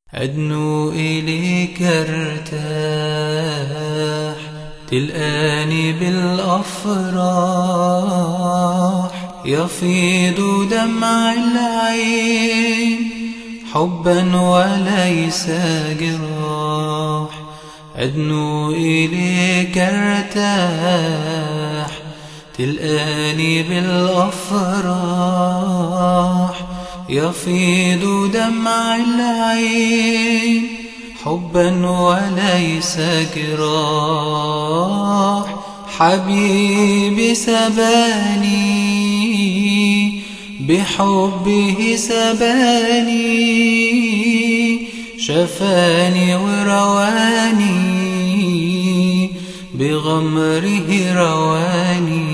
أدنو إليك ارتاح، تلقاني بالأفراح، يفيض دمع العين حبا وليس جراح. أدنو إليك ارتاح، تلقاني بالأفراح، يفيض دمع العين حبا وليس جراح. حبيبي سباني بحبه سباني، شفاني ورواني بغمره رواني.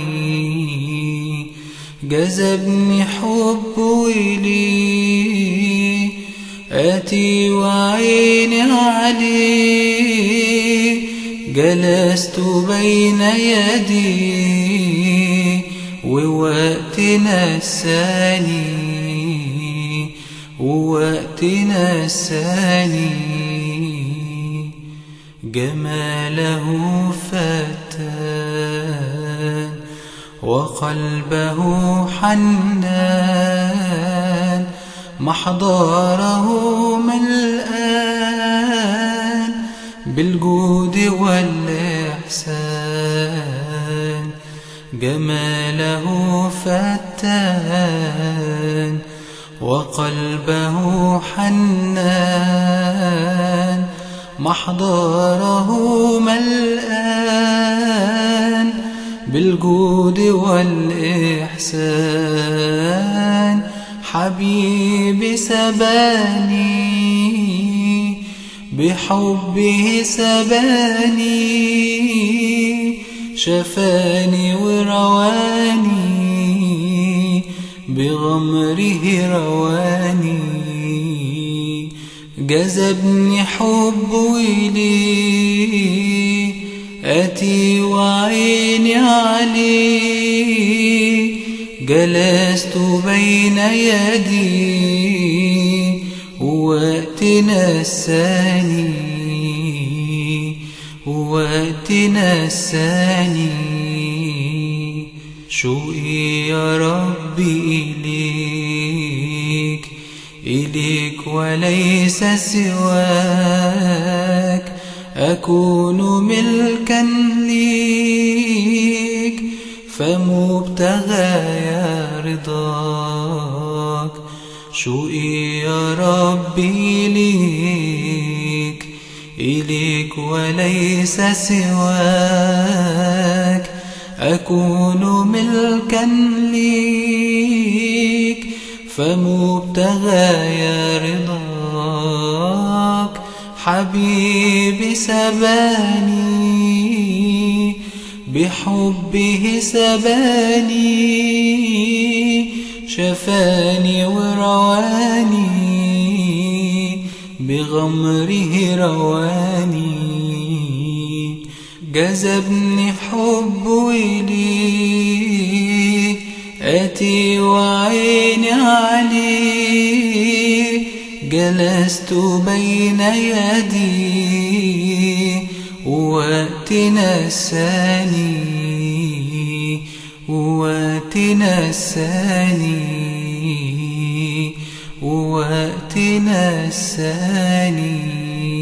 جذبني حبه إليه، آتي وعيني عليه، جلست بين يديه ووقت نساني، ووقت نساني. جماله فتان وقلبه حنان، محضره ملآن بالجود والإحسان. جماله فتان وقلبه حنان، محضره ملآن بالجود والإحسان. حبيبي سباني بحبه سباني، شفاني ورواني بغمره رواني. جذبني حبه إليه، آتي وعيني عليه، جلست بين يديه ووقت نساني، ووقت نساني. شوقي يا ربي إليك، إليك وليس سواك، أكون ملكا ليك فمبتغايا رضاك. شوقي يا ربي ليك، إليك وليس سواك، أكون ملكا ليك فمبتغايا رضاك. حبيبي سباني بحبه سباني، شفاني ورواني بغمره رواني. جذبني حبه إليه، آتي وعيني عليه، جلست بين يديه ووقت نساني، ووقت نساني، ووقت نساني.